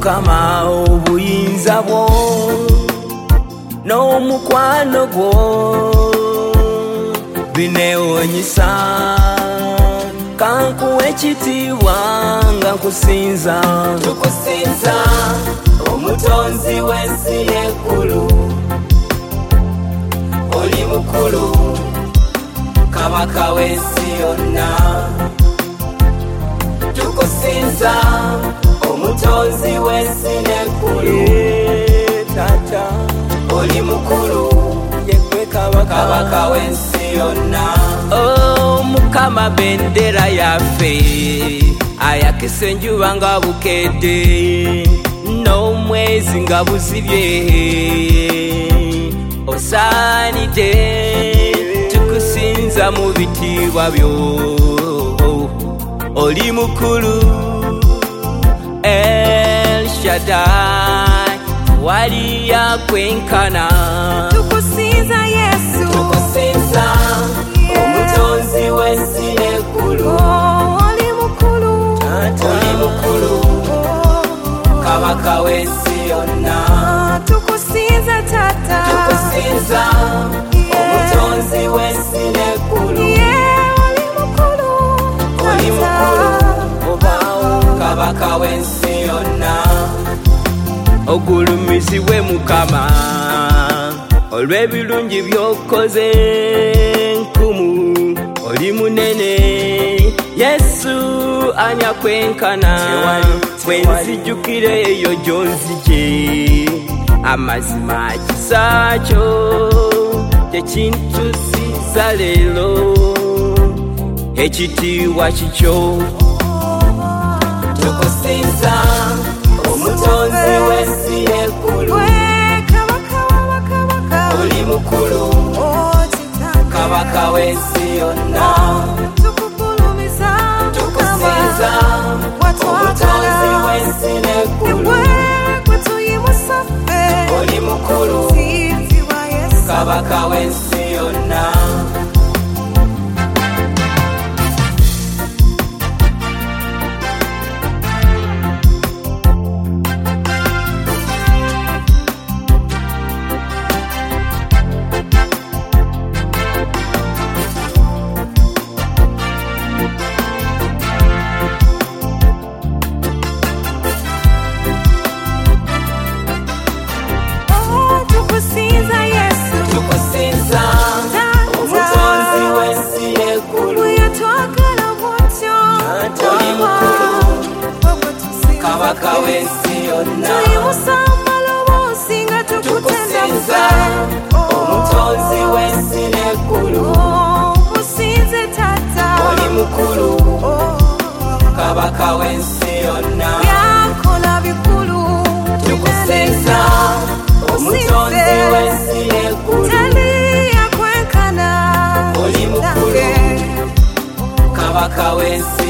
Mukama obuyinza bwo n'omukwano gwo bineewuunyisa, kankuwa ekitiibwa nga nkusinza. Tukusinza omutonzi w'ensi n'eggulu, oli mukulu kabaka w'ensi yonna. Tukusinza omutonzi w'ensi n'eggulu, tata oli mukulu yegwe kabaka w'ensi yonna. Oh Mukama bendera yaffe ayakisa enjuba nga bukedde n'omwezi nga buzibye, osaanidde tukusinza mu bitiibwa byo, oli mukulu El Shaddai wali yakwenkana. Tukusinza Yesu, tukusinza omutonzi w'ensi n'eggulu, oli mukulu, oli mukulu kabaka w'ensi yonna. tukusinza tata, tukusinza omutonzi w'ensi n'eggulu, oli mukulu, oli mukulu kabaka w'ensi yonna. Ogulumizibwe Mukama olw'ebirungi by'okoze nkumu, oli munene Yesu anyakwenkana. Bwe nzijjukira eyo gy'onzigye, amazima kisa kyo tekintusiza leero, ekitiibwa kikyo. Tukusinza omutonzi w'ensi n'eggulu, oli mukulu kabaka w'ensi yonna. Tukusinza omutonzi w'ensi n'eggulu, oli mukulu kabaka w'ensi yonna. Kabaka w'ensi yonna, tukusinza omutonzi w'ensi n'eggulu, oli mukulu kabaka w'ensi yonna. Tukusinza omutonzi w'ensi n'eggulu, oli mukulu kabaka w'ensi